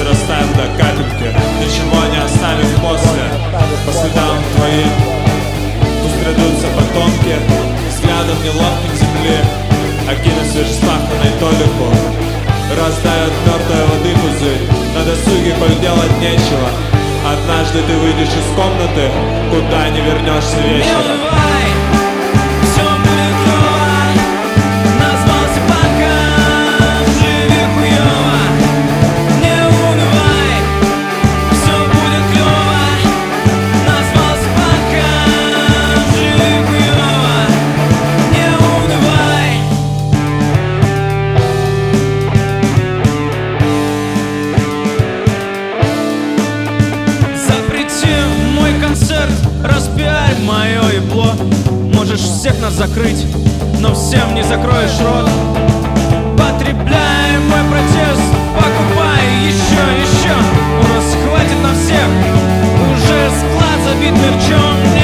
Вкусы растают до капельки, ничего не оставив после. По следам твоим пусть придутся потомки, взглядом неловким земли окинув свежеспаханной толику. Раздают мертвой воды пузырь, на досуге коль делать нечего. Однажды ты выйдешь из комнаты, куда не вернешься вечером. Распиарь мое ебло. Можешь всех нас закрыть, но всем не закроешь рот. Потребляй мой протест, покупай еще. У нас хватит на всех, уже склад забит мерчом.